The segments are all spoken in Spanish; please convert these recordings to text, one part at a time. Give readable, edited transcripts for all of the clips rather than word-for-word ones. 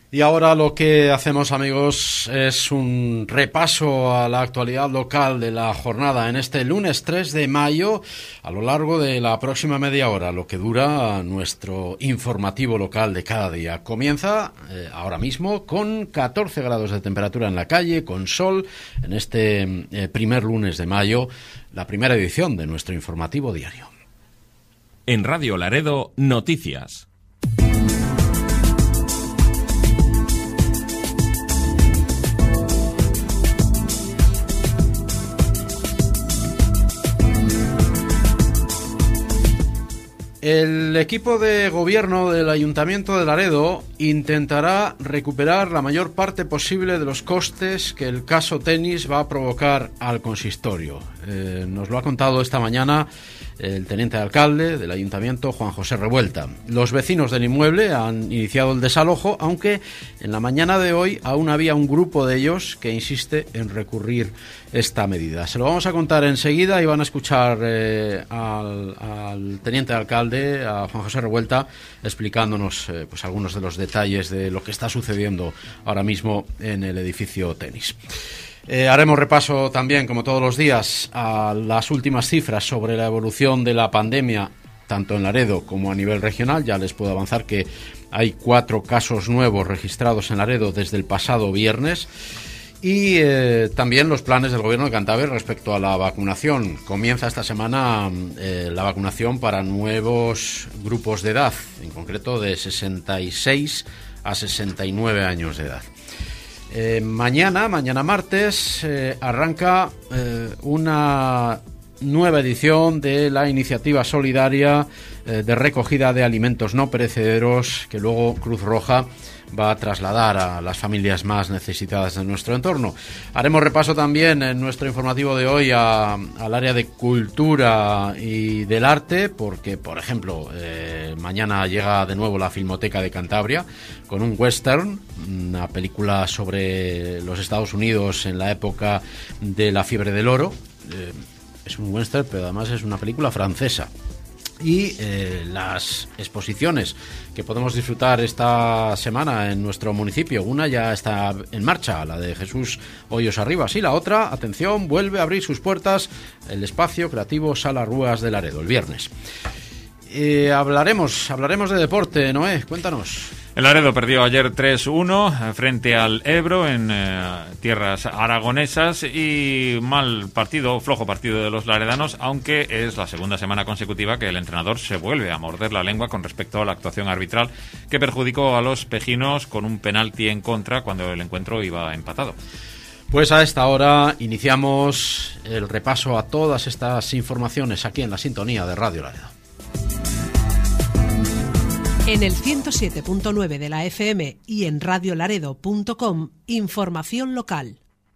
Y ahora lo que hacemos, amigos, es un repaso a la actualidad local de la jornada en este lunes 3 de mayo a lo largo de la próxima media hora, lo que dura nuestro informativo local de cada día. Comienza ahora mismo con 14 grados de temperatura en la calle, con sol, en este primer lunes de mayo, la primera edición de nuestro informativo diario. En Radio Laredo, noticias. El equipo de gobierno del Ayuntamiento de Laredo intentará recuperar la mayor parte posible de los costes que el caso Tenis va a provocar al consistorio. Nos lo ha contado esta mañana el teniente alcalde del Ayuntamiento, Juan José Revuelta. Los vecinos del inmueble han iniciado el desalojo, aunque en la mañana de hoy aún había un grupo de ellos que insiste en recurrir esta medida. Se lo vamos a contar enseguida y van a escuchar al teniente alcalde, a Juan José Revuelta, explicándonos pues algunos de los detalles de lo que está sucediendo ahora mismo en el edificio Tenis. Haremos repaso también, como todos los días, a las últimas cifras sobre la evolución de la pandemia, tanto en Laredo como a nivel regional. Ya les puedo avanzar que hay 4 casos nuevos registrados en Laredo desde el pasado viernes. Y también los planes del Gobierno de Cantabria respecto a la vacunación. Comienza esta semana la vacunación para nuevos grupos de edad, en concreto de 66 a 69 años de edad. Mañana martes, arranca una nueva edición de la iniciativa solidaria de recogida de alimentos no perecederos que luego Cruz Roja va a trasladar a las familias más necesitadas de nuestro entorno. Haremos repaso también en nuestro informativo de hoy al área de cultura y del arte, porque, por ejemplo, mañana llega de nuevo la Filmoteca de Cantabria con un western, una película sobre los Estados Unidos en la época de la fiebre del oro. Es un western, pero además es una película francesa. Y las exposiciones que podemos disfrutar esta semana en nuestro municipio, una ya está en marcha, la de Jesús Hoyos Arribas, y la otra, atención, vuelve a abrir sus puertas el espacio creativo Sala Rúas de Laredo el viernes. Hablaremos de deporte. Noé, cuéntanos. El Laredo perdió ayer 3-1 frente al Ebro en tierras aragonesas y flojo partido de los laredanos, aunque es la segunda semana consecutiva que el entrenador se vuelve a morder la lengua con respecto a la actuación arbitral que perjudicó a los pejinos con un penalti en contra cuando el encuentro iba empatado. Pues a esta hora iniciamos el repaso a todas estas informaciones aquí en la sintonía de Radio Laredo. En el 107.9 de la FM y en radiolaredo.com, información local.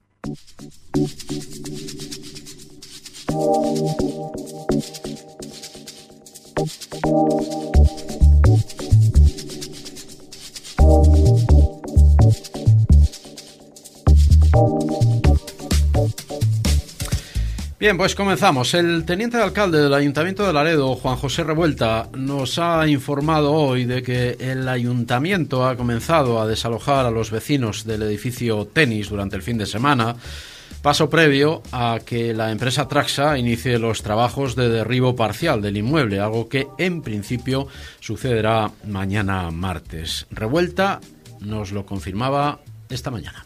Bien, pues comenzamos. El teniente de alcalde del Ayuntamiento de Laredo, Juan José Revuelta, nos ha informado hoy de que el Ayuntamiento ha comenzado a desalojar a los vecinos del edificio Tenis durante el fin de semana, paso previo a que la empresa Traxa inicie los trabajos de derribo parcial del inmueble, algo que en principio sucederá mañana martes. Revuelta nos lo confirmaba esta mañana.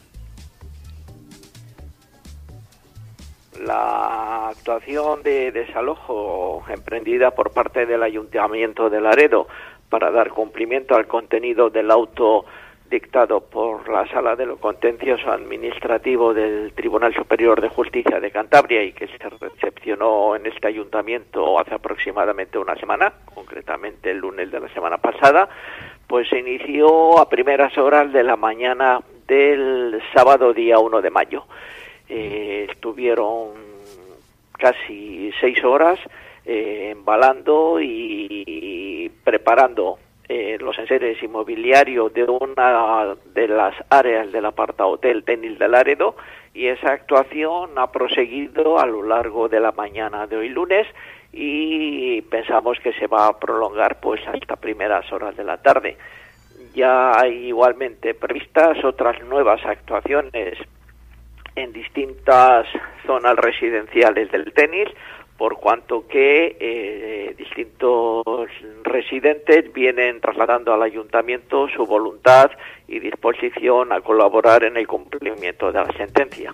La actuación de desalojo emprendida por parte del Ayuntamiento de Laredo para dar cumplimiento al contenido del auto dictado por la Sala de lo Contencioso Administrativo del Tribunal Superior de Justicia de Cantabria y que se recepcionó en este ayuntamiento hace aproximadamente una semana, concretamente el lunes de la semana pasada, pues se inició a primeras horas de la mañana del sábado día 1 de mayo. Estuvieron casi 6 horas embalando y preparando los enseres inmobiliarios de una de las áreas del apartahotel Tenis de Laredo, y esa actuación ha proseguido a lo largo de la mañana de hoy lunes y pensamos que se va a prolongar pues hasta primeras horas de la tarde. ya hay igualmente previstas otras nuevas actuaciones en distintas zonas residenciales del Tenis, por cuanto que distintos residentes vienen trasladando al ayuntamiento su voluntad y disposición a colaborar en el cumplimiento de la sentencia.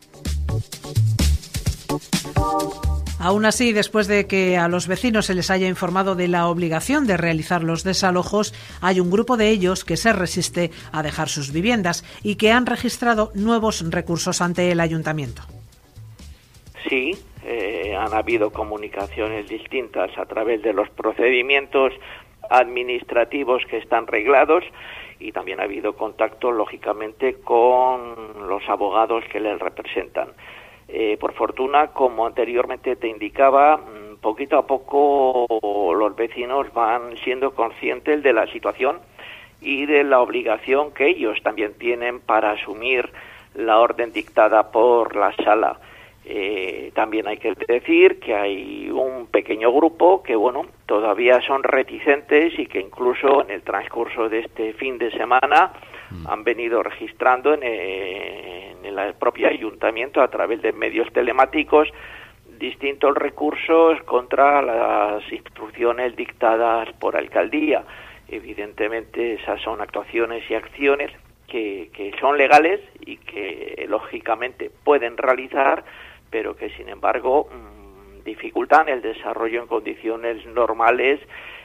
Aún así, después de que a los vecinos se les haya informado de la obligación de realizar los desalojos, hay un grupo de ellos que se resiste a dejar sus viviendas y que han registrado nuevos recursos ante el ayuntamiento. Sí, han habido comunicaciones distintas a través de los procedimientos administrativos que están reglados y también ha habido contacto, lógicamente, con los abogados que les representan. Por fortuna, como anteriormente te indicaba, poquito a poco los vecinos van siendo conscientes de la situación y de la obligación que ellos también tienen para asumir la orden dictada por la sala. También hay que decir que hay un pequeño grupo que, todavía son reticentes y que incluso en el transcurso de este fin de semana han venido registrando en el propio ayuntamiento a través de medios telemáticos distintos recursos contra las instrucciones dictadas por alcaldía. Evidentemente esas son actuaciones y acciones que son legales y que lógicamente pueden realizar, pero que sin embargo dificultan el desarrollo en condiciones normales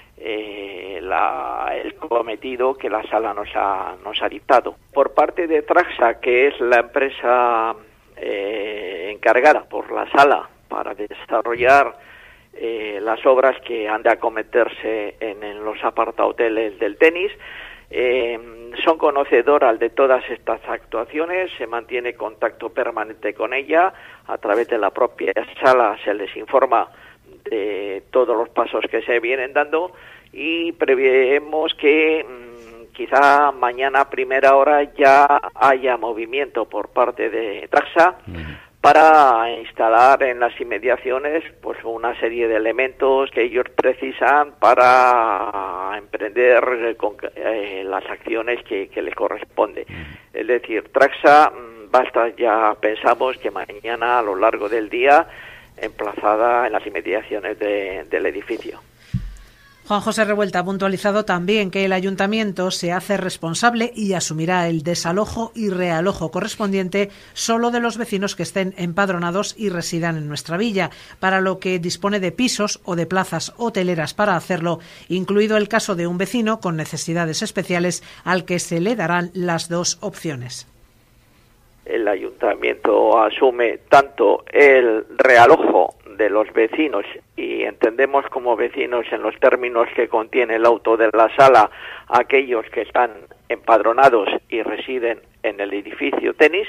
el cometido que la sala nos ha dictado. Por parte de Traxa, que es la empresa encargada por la sala para desarrollar las obras que han de acometerse en los apartahoteles del Tenis, son conocedoras de todas estas actuaciones, se mantiene contacto permanente con ella, a través de la propia sala se les informa de todos los pasos que se vienen dando y preveemos que quizá mañana a primera hora ya haya movimiento por parte de Traxa para instalar en las inmediaciones pues una serie de elementos que ellos precisan para emprender las acciones que les corresponde. Es decir, Traxa va a estar ya, pensamos que mañana a lo largo del día, emplazada en las inmediaciones del edificio. Juan José Revuelta ha puntualizado también que el ayuntamiento se hace responsable y asumirá el desalojo y realojo correspondiente solo de los vecinos que estén empadronados y residan en nuestra villa, para lo que dispone de pisos o de plazas hoteleras para hacerlo, incluido el caso de un vecino con necesidades especiales al que se le darán las dos opciones. El ayuntamiento asume tanto el realojo de los vecinos, y entendemos como vecinos en los términos que contiene el auto de la sala aquellos que están empadronados y residen en el edificio Tenis,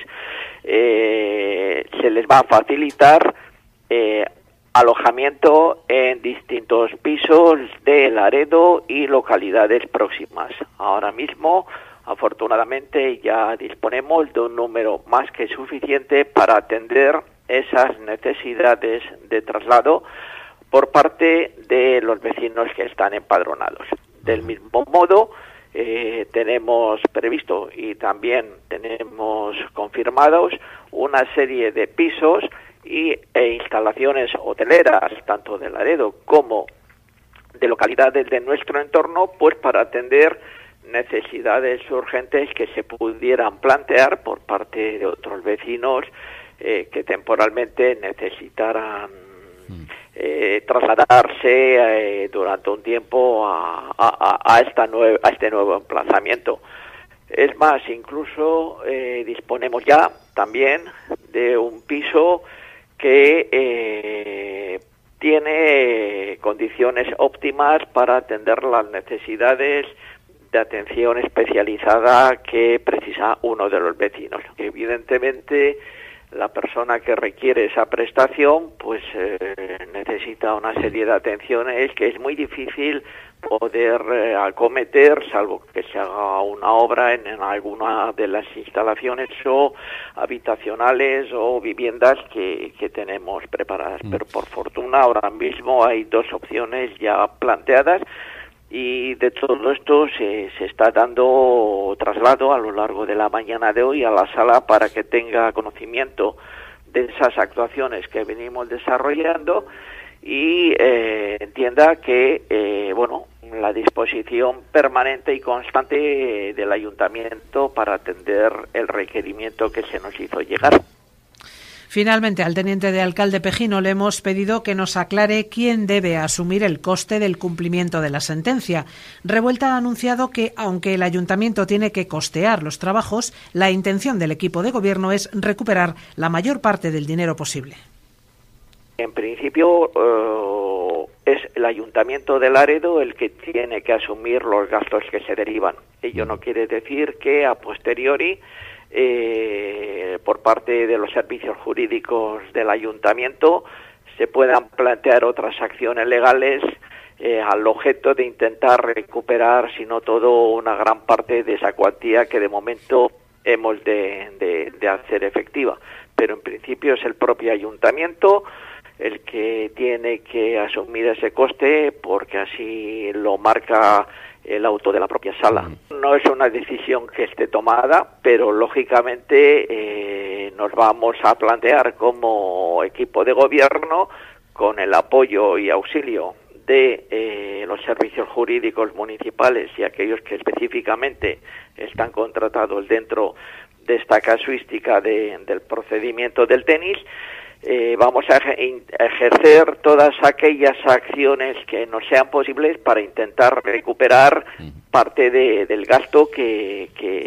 se les va a facilitar alojamiento en distintos pisos de Laredo y localidades próximas. Ahora mismo, afortunadamente, ya disponemos de un número más que suficiente para atender esas necesidades de traslado por parte de los vecinos que están empadronados. Del mismo modo, tenemos previsto y también tenemos confirmados una serie de pisos e instalaciones hoteleras, tanto de Laredo como de localidades de nuestro entorno, pues para atender necesidades urgentes que se pudieran plantear por parte de otros vecinos que temporalmente necesitaran trasladarse durante un tiempo a este nuevo emplazamiento. Es más, incluso disponemos ya también de un piso que tiene condiciones óptimas para atender las necesidades de atención especializada que precisa uno de los vecinos. Evidentemente, la persona que requiere esa prestación pues necesita una serie de atenciones que es muy difícil poder acometer, salvo que se haga una obra en alguna de las instalaciones o habitacionales o viviendas que tenemos preparadas. Pero por fortuna ahora mismo hay dos opciones ya planteadas Y de todo esto se está dando traslado a lo largo de la mañana de hoy a la sala para que tenga conocimiento de esas actuaciones que venimos desarrollando y entienda que, la disposición permanente y constante del ayuntamiento para atender el requerimiento que se nos hizo llegar. Finalmente, al teniente de alcalde Pejino le hemos pedido que nos aclare quién debe asumir el coste del cumplimiento de la sentencia. Revuelta ha anunciado que, aunque el ayuntamiento tiene que costear los trabajos, la intención del equipo de gobierno es recuperar la mayor parte del dinero posible. En principio, es el Ayuntamiento de Laredo el que tiene que asumir los gastos que se derivan. Ello no quiere decir que a posteriori por parte de los servicios jurídicos del ayuntamiento se puedan plantear otras acciones legales al objeto de intentar recuperar, si no todo, una gran parte de esa cuantía que de momento hemos de hacer efectiva. Pero en principio es el propio ayuntamiento el que tiene que asumir ese coste porque así lo marca el auto de la propia sala. No es una decisión que esté tomada, pero lógicamente nos vamos a plantear como equipo de gobierno, con el apoyo y auxilio de los servicios jurídicos municipales y aquellos que específicamente están contratados dentro de esta casuística del procedimiento del tenis. Vamos a ejercer todas aquellas acciones que nos sean posibles para intentar recuperar parte del gasto que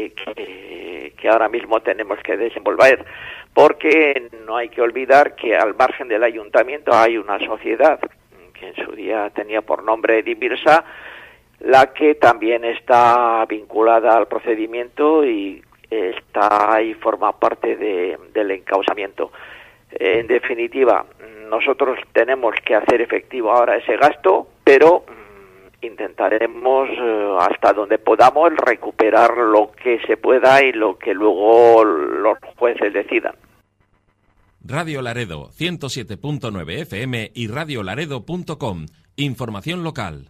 ahora mismo tenemos que desenvolver, porque no hay que olvidar que al margen del ayuntamiento hay una sociedad que en su día tenía por nombre Divirsa, la que también está vinculada al procedimiento y está y forma parte del encausamiento. En definitiva, nosotros tenemos que hacer efectivo ahora ese gasto, pero intentaremos hasta donde podamos recuperar lo que se pueda y lo que luego los jueces decidan. Radio Laredo 107.9 FM y radiolaredo.com. Información local.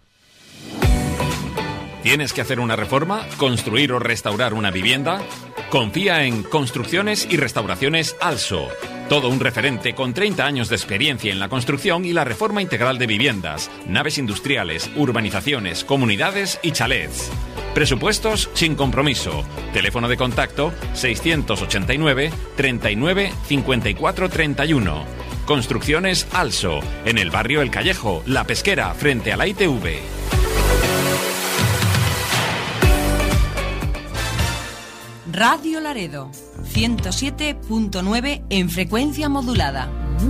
¿Tienes que hacer una reforma? ¿Construir o restaurar una vivienda? Confía en Construcciones y Restauraciones Also. Todo un referente con 30 años de experiencia en la construcción y la reforma integral de viviendas, naves industriales, urbanizaciones, comunidades y chalets. Presupuestos sin compromiso. Teléfono de contacto 689 39 54 31. Construcciones Also, en el barrio El Callejo, La Pesquera, frente a la ITV. Radio Laredo 107.9 en frecuencia modulada.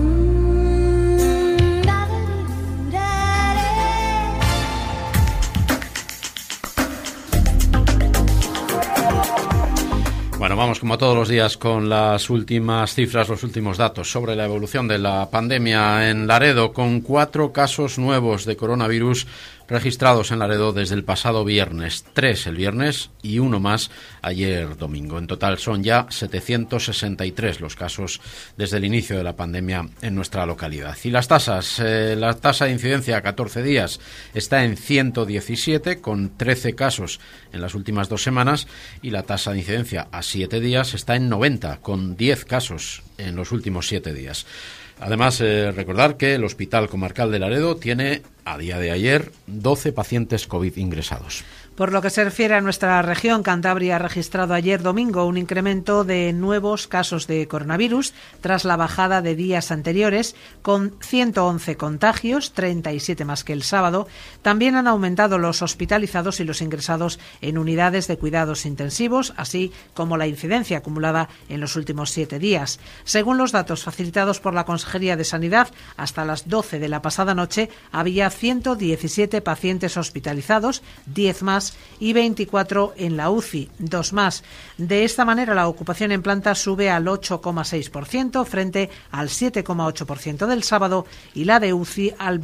Bueno, vamos como todos los días con las últimas cifras, los últimos datos sobre la evolución de la pandemia en Laredo, con 4 casos nuevos de coronavirus registrados en Laredo desde el pasado viernes, 3 el viernes y 1 más ayer domingo. En total son ya 763 los casos desde el inicio de la pandemia en nuestra localidad. Y las tasas, la tasa de incidencia a 14 días está en 117, con 13 casos en las últimas 2 semanas, y la tasa de incidencia a 7 días está en 90, con 10 casos en los últimos 7 días. Además, recordar que el Hospital Comarcal de Laredo tiene, a día de ayer, 12 pacientes COVID ingresados. Por lo que se refiere a nuestra región, Cantabria ha registrado ayer domingo un incremento de nuevos casos de coronavirus tras la bajada de días anteriores, con 111 contagios, 37 más que el sábado. También han aumentado los hospitalizados y los ingresados en unidades de cuidados intensivos, así como la incidencia acumulada en los últimos 7 días. Según los datos facilitados por la Consejería de Sanidad, hasta las 12 de la pasada noche había 117 pacientes hospitalizados, 10 más más, y 24 en la UCI, 2 más. De esta manera, la ocupación en planta sube al 8,6% frente al 7,8% del sábado y la de UCI al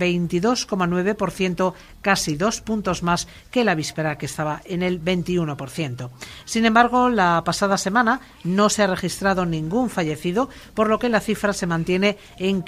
22,9%, casi 2 puntos más que la víspera, que estaba en el 21%. Sin embargo, la pasada semana no se ha registrado ningún fallecido, por lo que la cifra se mantiene en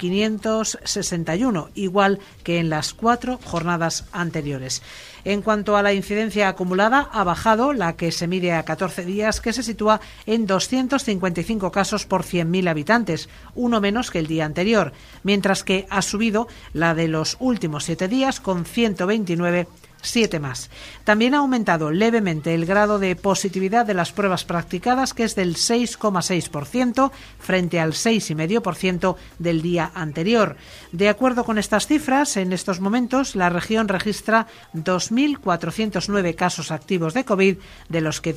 561, igual que en las 4 jornadas anteriores. En cuanto a la incidencia acumulada, ha bajado, la que se mide a 14 días, que se sitúa en 255 casos por 100.000 habitantes, uno menos que el día anterior, mientras que ha subido la de los últimos 7 días, con 129, 7 más. También ha aumentado levemente el grado de positividad de las pruebas practicadas, que es del 6,6% frente al 6,5% del día anterior. De acuerdo con estas cifras, en estos momentos la región registra 2.409 casos activos de COVID, de los que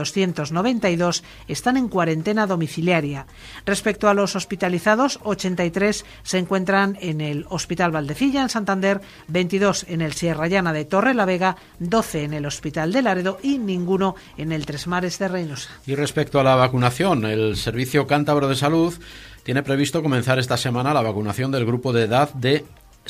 2.292 están en cuarentena domiciliaria. Respecto a los hospitalizados, 83 se encuentran en el Hospital Valdecilla, en Santander, 22 en el Sierra Llana de Torrelavega, 12 en el Hospital de Laredo y ninguno en el Tres Mares de Reynosa. Y respecto a la vacunación, el Servicio Cántabro de Salud tiene previsto comenzar esta semana la vacunación del grupo de edad de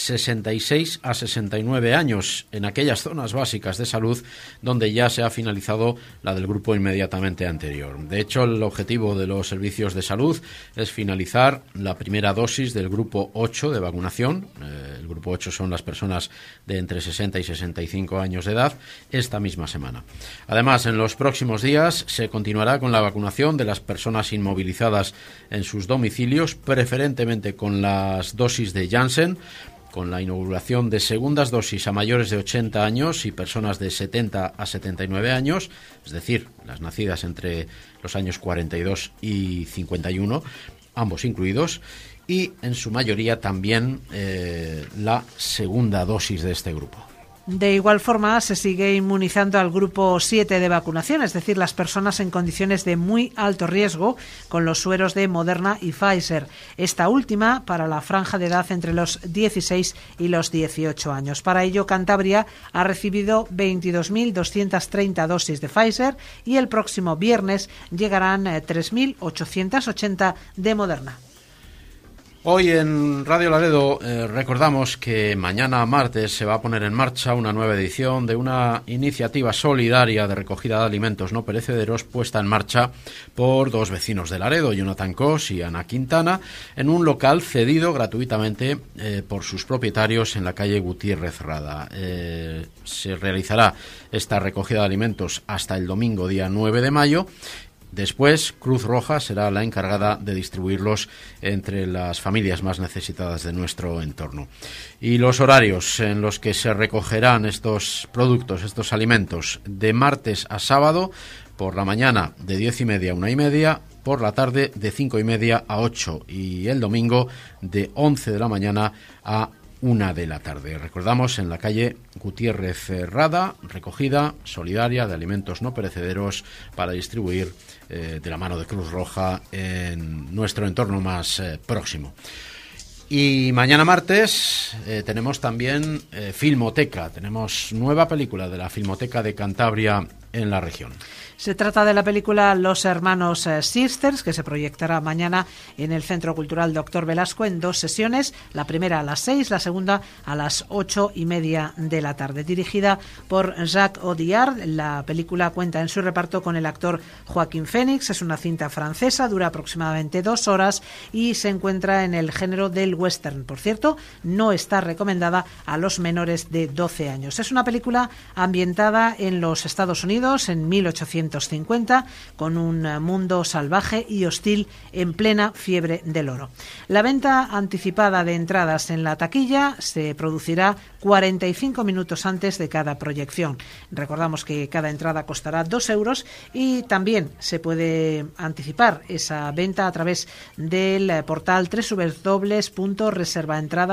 66 a 69 años en aquellas zonas básicas de salud donde ya se ha finalizado la del grupo inmediatamente anterior. De hecho, el objetivo de los servicios de salud es finalizar la primera dosis del grupo 8 de vacunación. El grupo 8 son las personas de entre 60 y 65 años de edad, esta misma semana. Además, en los próximos días se continuará con la vacunación de las personas inmovilizadas en sus domicilios, preferentemente con las dosis de Janssen, con la inoculación de segundas dosis a mayores de 80 años y personas de 70 a 79 años, es decir, las nacidas entre los años 42 y 51, ambos incluidos, y en su mayoría también la segunda dosis de este grupo. De igual forma, se sigue inmunizando al grupo 7 de vacunación, es decir, las personas en condiciones de muy alto riesgo, con los sueros de Moderna y Pfizer. Esta última para la franja de edad entre los 16 y los 18 años. Para ello, Cantabria ha recibido 22.230 dosis de Pfizer y el próximo viernes llegarán 3.880 de Moderna. Hoy en Radio Laredo recordamos que mañana martes se va a poner en marcha una nueva edición de una iniciativa solidaria de recogida de alimentos no perecederos puesta en marcha por dos vecinos de Laredo, Jonathan Cos y Ana Quintana, en un local cedido gratuitamente por sus propietarios en la calle Gutiérrez Rada. Se realizará esta recogida de alimentos hasta el domingo día 9 de mayo. Después, Cruz Roja será la encargada de distribuirlos entre las familias más necesitadas de nuestro entorno. Y los horarios en los que se recogerán estos productos, estos alimentos, de martes a sábado, por la mañana de 10:30 a 1:30, por la tarde de 5:30 a 8 y el domingo de 11 de la mañana a 1 de la tarde. Recordamos, en la calle Gutiérrez Rada, recogida solidaria de alimentos no perecederos para distribuir de la mano de Cruz Roja en nuestro entorno más próximo. Y mañana martes tenemos también Filmoteca, tenemos nueva película de la Filmoteca de Cantabria en la región. Se trata de la película Los Hermanos Sisters, que se proyectará mañana en el Centro Cultural Doctor Velasco en 2 sesiones, la primera a las 6, la segunda a las 8:30 de la tarde. Dirigida por Jacques Audiard, la película cuenta en su reparto con el actor Joaquín Phoenix. Es una cinta francesa, dura aproximadamente 2 horas y se encuentra en el género del western. Por cierto, no está recomendada a los menores de 12 años. Es una película ambientada en los Estados Unidos en 1850, con un mundo salvaje y hostil en plena fiebre del oro. La venta anticipada de entradas en la taquilla se producirá 45 minutos antes de cada proyección. Recordamos que cada entrada costará 2 euros y también se puede anticipar esa venta a través del portal www.reservaentradas.com.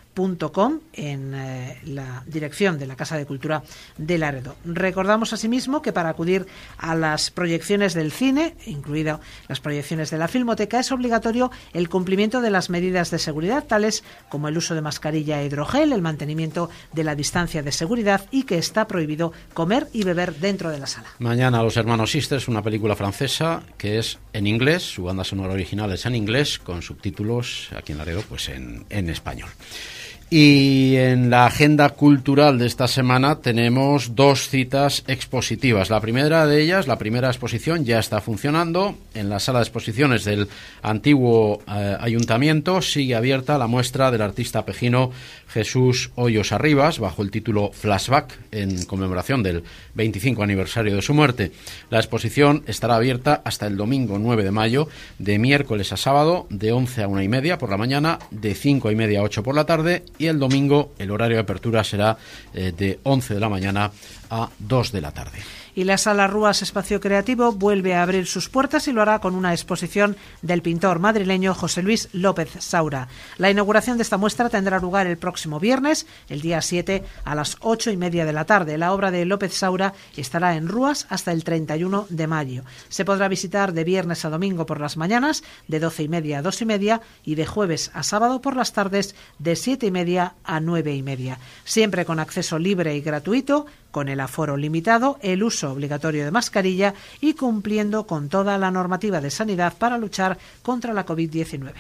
.com en la dirección de la Casa de Cultura de Laredo. Recordamos asimismo que para acudir a las proyecciones del cine, incluidas las proyecciones de la Filmoteca, es obligatorio el cumplimiento de las medidas de seguridad, tales como el uso de mascarilla e hidrogel, el mantenimiento de la distancia de seguridad y que está prohibido comer y beber dentro de la sala. Mañana Los Hermanos Sisters, una película francesa que es en inglés, su banda sonora original es en inglés, con subtítulos aquí en Laredo pues en español. Y en la agenda cultural de esta semana tenemos 2 citas expositivas. La primera de ellas, la primera exposición, ya está funcionando. En la sala de exposiciones del antiguo ayuntamiento sigue abierta la muestra del artista pejino Jesús Hoyos Arribas, bajo el título Flashback, en conmemoración del 25 aniversario de su muerte. La exposición estará abierta hasta el domingo 9 de mayo, de miércoles a sábado, de 11 a 1:30 por la mañana, de 5:30 a 8 por la tarde, y el domingo el horario de apertura será de 11 de la mañana a 2 de la tarde. Y la Sala Rúas Espacio Creativo vuelve a abrir sus puertas y lo hará con una exposición del pintor madrileño José Luis López Saura. La inauguración de esta muestra tendrá lugar el próximo viernes, el día 7, a las 8:30 de la tarde. La obra de López Saura estará en Rúas hasta el 31 de mayo. Se podrá visitar de viernes a domingo por las mañanas, de 12:30 a 2:30, y de jueves a sábado por las tardes, de 7:30 a 9:30. Siempre con acceso libre y gratuito, con el aforo limitado, el uso obligatorio de mascarilla y cumpliendo con toda la normativa de sanidad para luchar contra la COVID-19.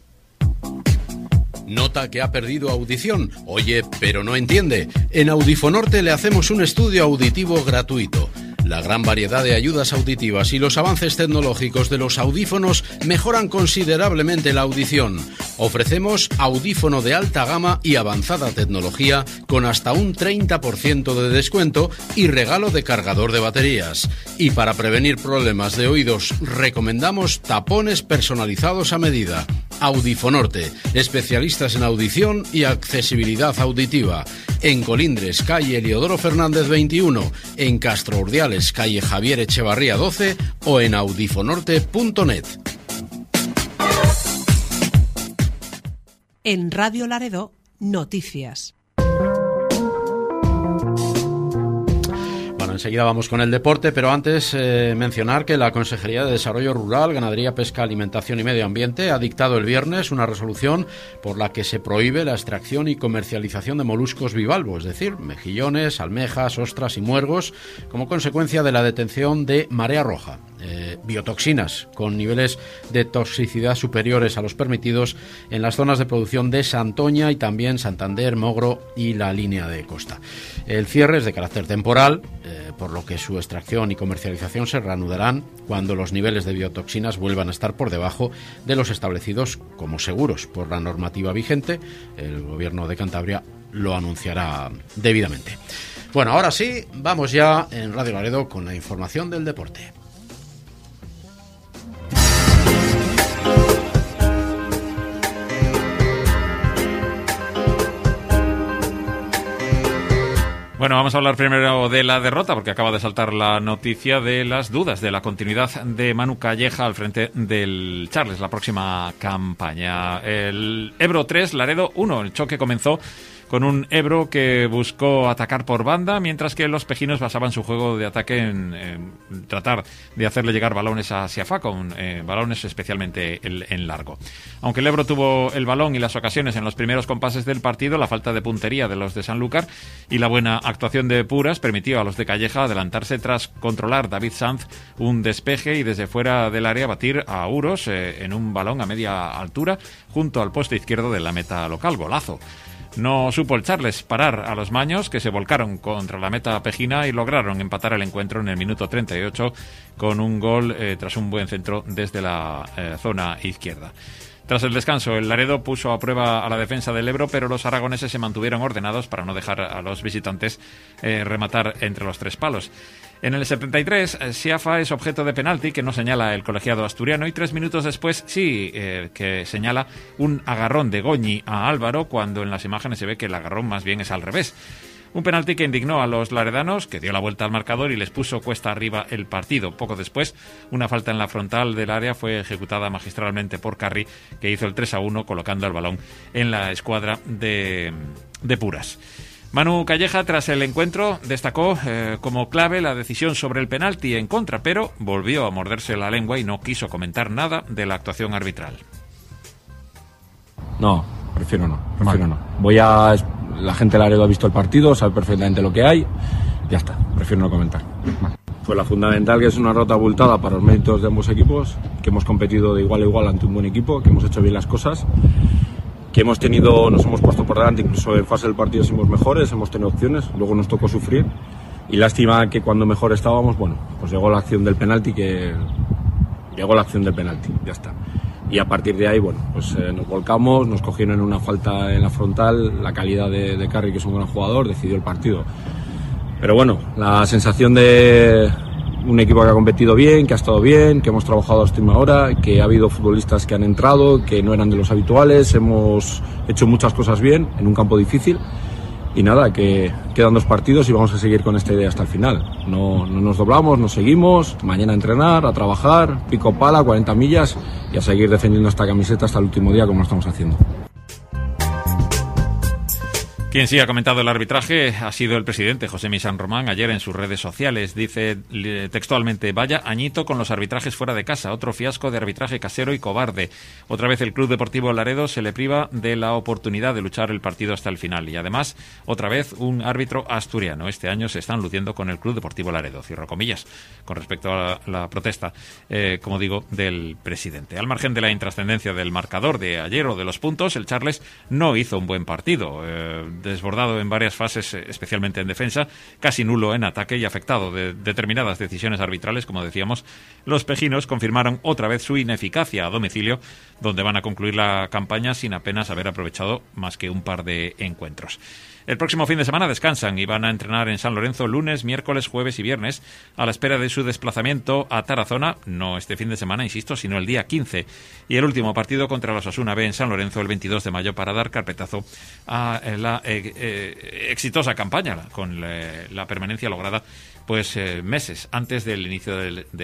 ¿Nota que ha perdido audición? Oye, pero no entiende. En Audifonorte le hacemos un estudio auditivo gratuito. La gran variedad de ayudas auditivas y los avances tecnológicos de los audífonos mejoran considerablemente la audición. Ofrecemos audífono de alta gama y avanzada tecnología con hasta un 30% de descuento y regalo de cargador de baterías. Y para prevenir problemas de oídos, recomendamos tapones personalizados a medida. Audifonorte, especialistas en audición y accesibilidad auditiva. En Colindres, calle Eliodoro Fernández 21, en Castro Urdiales, calle Javier Echevarría 12 o en audifonorte.net. En Radio Laredo, noticias. Enseguida vamos con el deporte, pero antes mencionar que la Consejería de Desarrollo Rural, Ganadería, Pesca, Alimentación y Medio Ambiente ha dictado el viernes una resolución por la que se prohíbe la extracción y comercialización de moluscos bivalvos, es decir, mejillones, almejas, ostras y muergos, como consecuencia de la detención de marea roja. Biotoxinas con niveles de toxicidad superiores a los permitidos en las zonas de producción de Santoña y también Santander, Mogro y la línea de costa. El cierre es de carácter temporal, por lo que su extracción y comercialización se reanudarán cuando los niveles de biotoxinas vuelvan a estar por debajo de los establecidos como seguros por la normativa vigente. El Gobierno de Cantabria lo anunciará debidamente. Bueno, ahora sí, vamos ya en Radio Laredo con la información del deporte. Bueno, vamos a hablar primero de la derrota, porque acaba de saltar la noticia de las dudas de la continuidad de Manu Calleja al frente del Charles, la próxima campaña. El Ebro 3, Laredo 1. El choque comenzó con un Ebro que buscó atacar por banda, mientras que los pejinos basaban su juego de ataque en tratar de hacerle llegar balones a Siafá, con balones especialmente en largo. Aunque el Ebro tuvo el balón y las ocasiones en los primeros compases del partido, la falta de puntería de los de Sanlúcar y la buena actuación de Puras permitió a los de Calleja adelantarse tras controlar David Sanz un despeje y desde fuera del área batir a Uros en un balón a media altura junto al poste izquierdo de la meta local. Golazo. No supo el Charles parar a los maños, que se volcaron contra la meta pejina y lograron empatar el encuentro en el minuto 38 con un gol tras un buen centro desde la zona izquierda. Tras el descanso, el Laredo puso a prueba a la defensa del Ebro, pero los aragoneses se mantuvieron ordenados para no dejar a los visitantes rematar entre los tres palos. En el 73, Siafa es objeto de penalti que no señala el colegiado asturiano y 3 minutos después sí que señala un agarrón de Goñi a Álvaro, cuando en las imágenes se ve que el agarrón más bien es al revés. Un penalti que indignó a los laredanos, que dio la vuelta al marcador y les puso cuesta arriba el partido. Poco después, una falta en la frontal del área fue ejecutada magistralmente por Carri, que hizo el 3-1 colocando el balón en la escuadra de Puras. Manu Calleja, tras el encuentro, destacó como clave la decisión sobre el penalti en contra, pero volvió a morderse la lengua y no quiso comentar nada de la actuación arbitral. No, prefiero no. La gente de Laredo ha visto el partido, sabe perfectamente lo que hay, ya está, prefiero no comentar. Fue la fundamental, que es una derrota abultada para los méritos de ambos equipos, que hemos competido de igual a igual ante un buen equipo, que hemos hecho bien las cosas, que nos hemos puesto por delante, incluso en fase del partido somos mejores, hemos tenido opciones, luego nos tocó sufrir, y lástima que cuando mejor estábamos, pues llegó la acción del penalti, ya está. Y a partir de ahí, nos volcamos, nos cogieron en una falta en la frontal, la calidad de Carri, que es un gran jugador, decidió el partido. Pero la sensación de un equipo que ha competido bien, que ha estado bien, que hemos trabajado hasta última hora, que ha habido futbolistas que han entrado, que no eran de los habituales, hemos hecho muchas cosas bien en un campo difícil. Y nada, que quedan 2 partidos y vamos a seguir con esta idea hasta el final. No nos doblamos, nos seguimos, mañana a entrenar, a trabajar, pico pala, 40 millas y a seguir defendiendo esta camiseta hasta el último día como lo estamos haciendo. Quien sí ha comentado el arbitraje ha sido el presidente, Josemi San Román, ayer en sus redes sociales. Dice textualmente: vaya añito con los arbitrajes fuera de casa, otro fiasco de arbitraje casero y cobarde. Otra vez el Club Deportivo Laredo se le priva de la oportunidad de luchar el partido hasta el final. Y además, otra vez, un árbitro asturiano. Este año se están luciendo con el Club Deportivo Laredo, cierro comillas, con respecto a la protesta, como digo, del presidente. Al margen de la intrascendencia del marcador de ayer o de los puntos, el Charles no hizo un buen partido. Desbordado en varias fases, especialmente en defensa, casi nulo en ataque y afectado de determinadas decisiones arbitrales, como decíamos, los pejinos confirmaron otra vez su ineficacia a domicilio, donde van a concluir la campaña sin apenas haber aprovechado más que un par de encuentros. El próximo fin de semana descansan y van a entrenar en San Lorenzo lunes, miércoles, jueves y viernes, a la espera de su desplazamiento a Tarazona, no este fin de semana, insisto, sino el día 15. Y el último partido contra los Osasuna B en San Lorenzo el 22 de mayo para dar carpetazo a la exitosa campaña con la permanencia lograda meses antes del inicio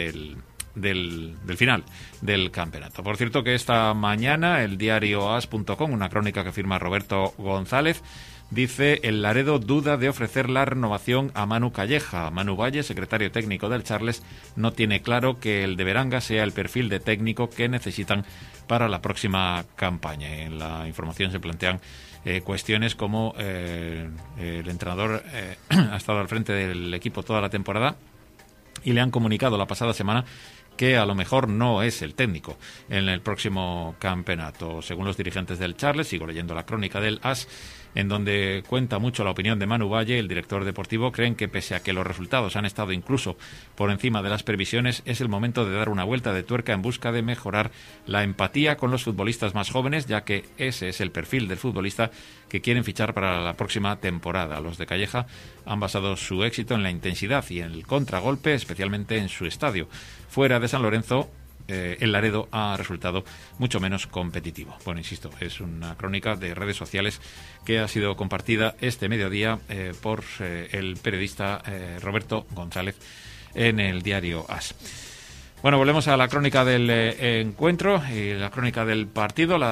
del final del campeonato. Por cierto que esta mañana el diario as.com, una crónica que firma Roberto González, dice: el Laredo duda de ofrecer la renovación a Manu Calleja. Manu Valle, secretario técnico del Charles, no tiene claro que el de Beranga sea el perfil de técnico que necesitan para la próxima campaña. En la información se plantean cuestiones como el entrenador ha estado al frente del equipo toda la temporada y le han comunicado la pasada semana que a lo mejor no es el técnico en el próximo campeonato. Según los dirigentes del Charles, sigo leyendo la crónica del AS, en donde cuenta mucho la opinión de Manu Valle, el director deportivo, creen que pese a que los resultados han estado incluso por encima de las previsiones, es el momento de dar una vuelta de tuerca en busca de mejorar la empatía con los futbolistas más jóvenes, ya que ese es el perfil del futbolista que quieren fichar para la próxima temporada. Los de Calleja han basado su éxito en la intensidad y en el contragolpe, especialmente en su estadio. Fuera de San Lorenzo, el Laredo ha resultado mucho menos competitivo. Bueno, insisto, es una crónica de redes sociales que ha sido compartida este mediodía por el periodista Roberto González en el diario AS. Bueno, volvemos a la crónica del encuentro y la crónica del partido, o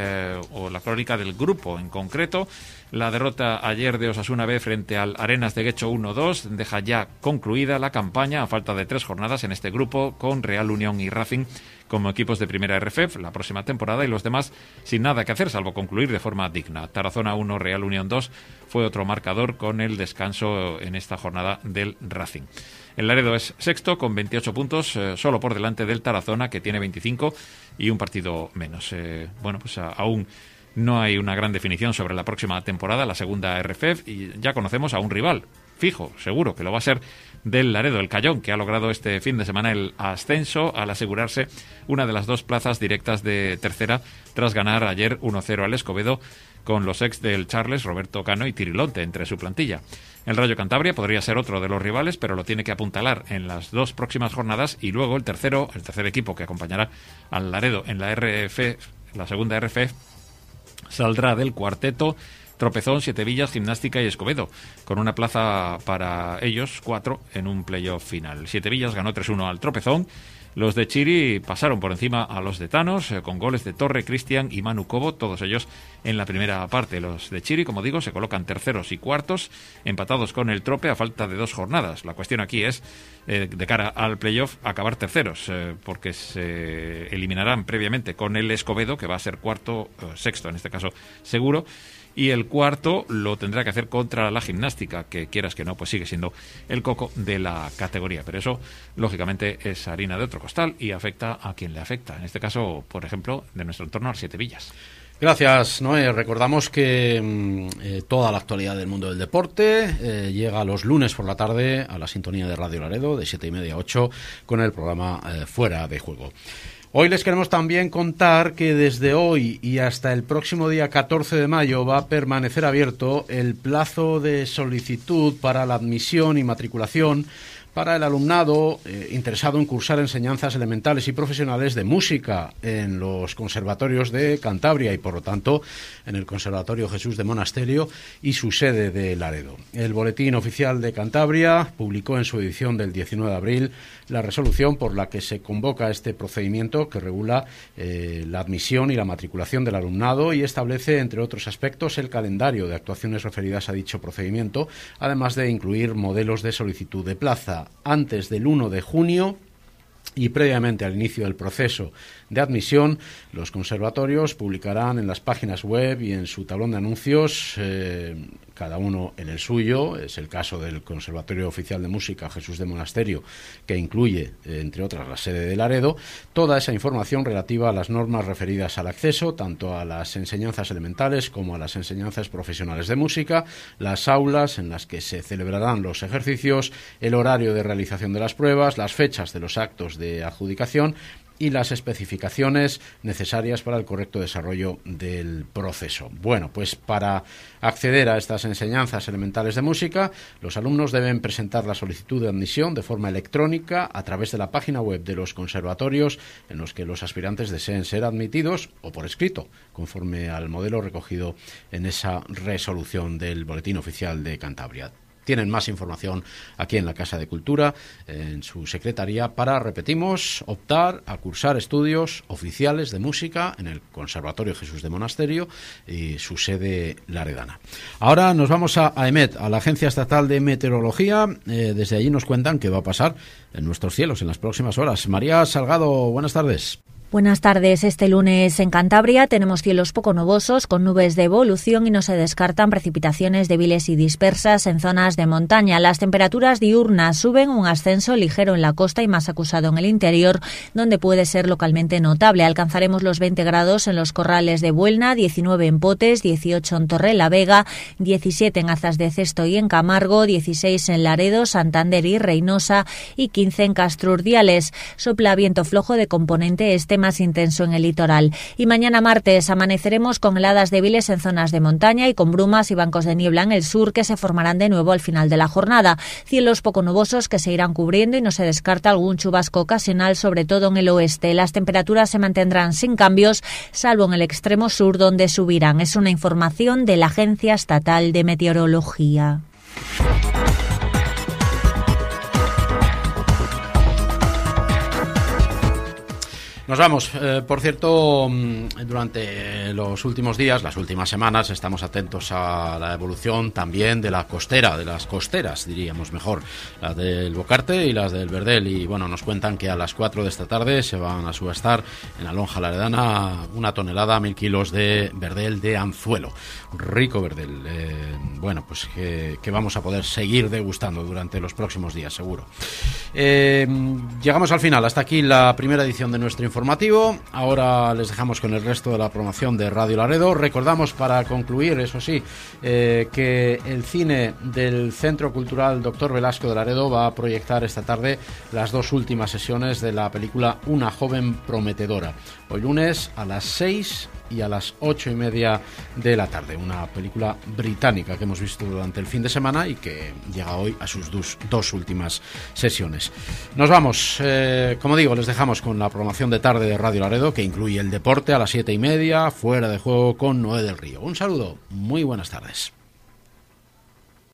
la crónica del grupo en concreto. La derrota ayer de Osasuna B frente al Arenas de Guecho 1-2 deja ya concluida la campaña a falta de 3 jornadas en este grupo, con Real Unión y Racing como equipos de primera RFEF la próxima temporada y los demás sin nada que hacer salvo concluir de forma digna. Tarazona 1, Real Unión 2 fue otro marcador con el descanso en esta jornada del Racing. El Laredo es sexto con 28 puntos, solo por delante del Tarazona, que tiene 25 y un partido menos. Aún no hay una gran definición sobre la próxima temporada, la segunda RFEF, y ya conocemos a un rival fijo, seguro que lo va a ser, del Laredo, el Cayón, que ha logrado este fin de semana el ascenso al asegurarse una de las 2 plazas directas de tercera tras ganar ayer 1-0 al Escobedo, con los ex del Charles, Roberto Cano y Tirilonte entre su plantilla. El Rayo Cantabria podría ser otro de los rivales, pero lo tiene que apuntalar en las 2 próximas jornadas, y luego el tercer equipo que acompañará al Laredo en la RF, la segunda RF, saldrá del cuarteto Tropezón, Siete Villas, Gimnástica y Escobedo, con una plaza para ellos, 4, en un playoff final. Siete Villas ganó 3-1 al Tropezón. Los de Chiri pasaron por encima a los de Thanos, con goles de Torre, Cristian y Manu Cobo, todos ellos en la primera parte. Los de Chiri, como digo, se colocan terceros y cuartos, empatados con el Trope a falta de 2 jornadas. La cuestión aquí es, de cara al playoff, acabar terceros, porque se eliminarán previamente con el Escobedo, que va a ser cuarto, sexto en este caso seguro, y el cuarto lo tendrá que hacer contra la Gimnástica, que quieras que no, pues sigue siendo el coco de la categoría. Pero eso, lógicamente, es harina de otro costal y afecta a quien le afecta. En este caso, por ejemplo, de nuestro entorno, al Siete Villas. Gracias, Noé. Recordamos que toda la actualidad del mundo del deporte llega los lunes por la tarde a la sintonía de Radio Laredo, de 7:30 a 8, con el programa Fuera de Juego. Hoy les queremos también contar que desde hoy y hasta el próximo día 14 de mayo va a permanecer abierto el plazo de solicitud para la admisión y matriculación para el alumnado interesado en cursar enseñanzas elementales y profesionales de música en los conservatorios de Cantabria y, por lo tanto, en el Conservatorio Jesús de Monasterio y su sede de Laredo. El Boletín Oficial de Cantabria publicó en su edición del 19 de abril la resolución por la que se convoca este procedimiento que regula la admisión y la matriculación del alumnado y establece, entre otros aspectos, el calendario de actuaciones referidas a dicho procedimiento, además de incluir modelos de solicitud de plaza. Antes del 1 de junio y previamente al inicio del proceso de admisión, los conservatorios publicarán en las páginas web y en su tablón de anuncios, cada uno en el suyo. Es el caso del Conservatorio Oficial de Música Jesús de Monasterio, que incluye, entre otras, la sede de Laredo, toda esa información relativa a las normas referidas al acceso, tanto a las enseñanzas elementales como a las enseñanzas profesionales de música, las aulas en las que se celebrarán los ejercicios, el horario de realización de las pruebas, las fechas de los actos de adjudicación y las especificaciones necesarias para el correcto desarrollo del proceso. Bueno, pues para acceder a estas enseñanzas elementales de música, los alumnos deben presentar la solicitud de admisión de forma electrónica a través de la página web de los conservatorios en los que los aspirantes deseen ser admitidos, o por escrito, conforme al modelo recogido en esa resolución del Boletín Oficial de Cantabria. Tienen más información aquí en la Casa de Cultura, en su secretaría, para, repetimos, optar a cursar estudios oficiales de música en el Conservatorio Jesús de Monasterio y su sede laredana. Ahora nos vamos a EMET, a la Agencia Estatal de Meteorología. Desde allí nos cuentan qué va a pasar en nuestros cielos en las próximas horas. María Salgado, buenas tardes. Buenas tardes. Este lunes en Cantabria tenemos cielos poco nubosos con nubes de evolución y no se descartan precipitaciones débiles y dispersas en zonas de montaña. Las temperaturas diurnas suben, un ascenso ligero en la costa y más acusado en el interior, donde puede ser localmente notable. Alcanzaremos los 20 grados en los corrales de Buelna, 19 en Potes, 18 en Torrelavega, 17 en Azas de Cesto y en Camargo, 16 en Laredo, Santander y Reynosa y 15 en Castrurdiales. Sopla viento flojo de componente este más intenso en el litoral. Y mañana martes amaneceremos con heladas débiles en zonas de montaña y con brumas y bancos de niebla en el sur que se formarán de nuevo al final de la jornada. Cielos poco nubosos que se irán cubriendo y no se descarta algún chubasco ocasional, sobre todo en el oeste. Las temperaturas se mantendrán sin cambios, salvo en el extremo sur donde subirán. Es una información de la Agencia Estatal de Meteorología. Nos vamos. Por cierto, durante los últimos días, las últimas semanas, estamos atentos a la evolución también de la costera, de las costeras, diríamos mejor, las del Bocarte y las del Verdel. Y bueno, nos cuentan que a las 4 de esta tarde se van a subastar en la lonja laredana 1 tonelada, 1.000 kilos de Verdel de anzuelo. Rico Verdel. Bueno, pues que vamos a poder seguir degustando durante los próximos días, seguro. Llegamos al final. Hasta aquí la primera edición de nuestro informativo. Ahora les dejamos con el resto de la programación de Radio Laredo. Recordamos, para concluir, eso sí, que el cine del Centro Cultural Dr. Velasco de Laredo va a proyectar esta tarde las 2 últimas sesiones de la película Una joven prometedora. Hoy lunes a las 6 y a las 8:30 de la tarde. Una película británica que hemos visto durante el fin de semana y que llega hoy a sus 2 últimas sesiones. Nos vamos. Como digo, les dejamos con la programación de tarde de Radio Laredo, que incluye el deporte a las 7:30, Fuera de Juego con Noé del Río. Un saludo, muy buenas tardes.